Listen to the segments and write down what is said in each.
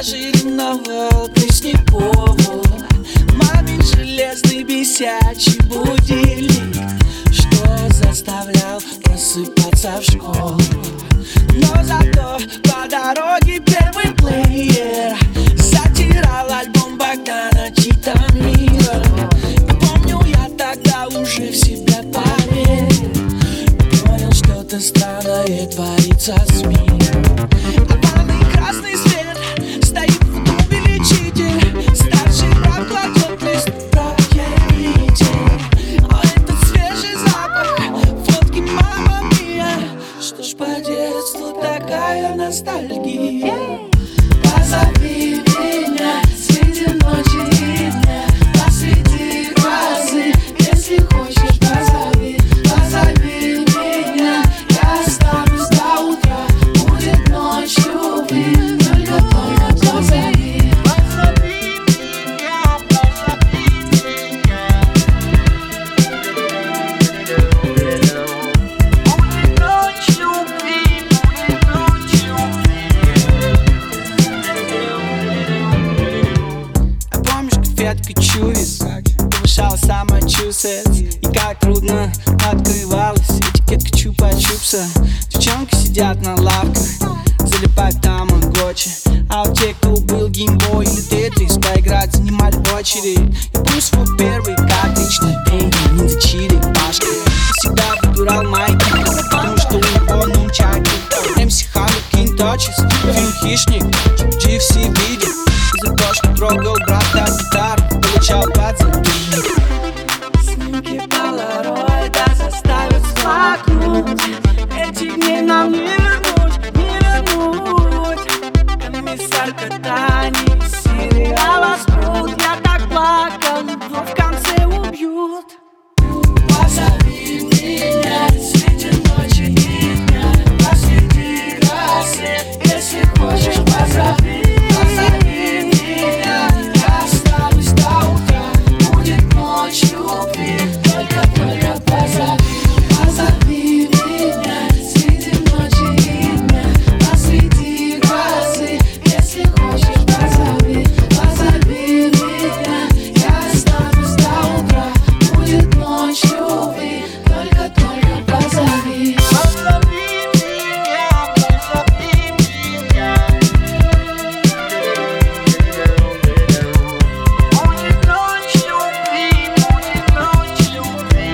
даже ревновал, плесни повод. Мамин железный бесячий будильник, что заставлял просыпаться в школу. Но зато по дороге первый плеер затирал альбом Богдана Титамира. И помню, я тогда уже в себя поверил, понял, что-то странное творится с миром. Опалый красный свет, стоит в клубе лечитель, старший брат кладет лист проверитель. А этот свежий запах, фотки мама мия. Что ж, по детству такая ностальгия. Позови меня среди ночи и дня, посреди грозы, если хочешь, позови. Позови меня, я останусь до утра. Будет ночь любви, только позови. Позови меня, позови меня. Будет ночь любви, будет ночь любви. А помнишь, конфетка чувис повышала самочувствие, и как трудно открывалась этикетка чупа-чупса. Девчонки сидят на лавках, залипают тамагочи, а у тех, кто был геймбой или тетрис, поиграть занимали очередь. Я помню свой первый картридж на деньги, ниндзя чили, пашка. Всегда выбирал майки, потому что у него нунчаки. МС Хаммер, Кинточис, фильм «Хищник», GFC видит. И за то, что трогал брата гитару, получал подзатыльник. Снимки полароида заставят сплакнуть. Этих дней нам не вернуть, не вернуть. Комиссар Катани, сериала «Спрут». Я так плакал, но в конце убьют. Позови меня среди ночи и дня, посреди грозы, если хочешь, позови. Позови меня, я останусь до утра. Будет ночь любви, только позови. Позови меня среди ночи и дня, посреди грозы, если хочешь, позови. Позови меня, я останусь до утра. Будет ночь любви, только позови. Позови меня, позови меня. Будет ночь любви, будет ночь любви.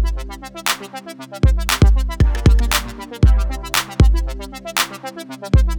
Thank you.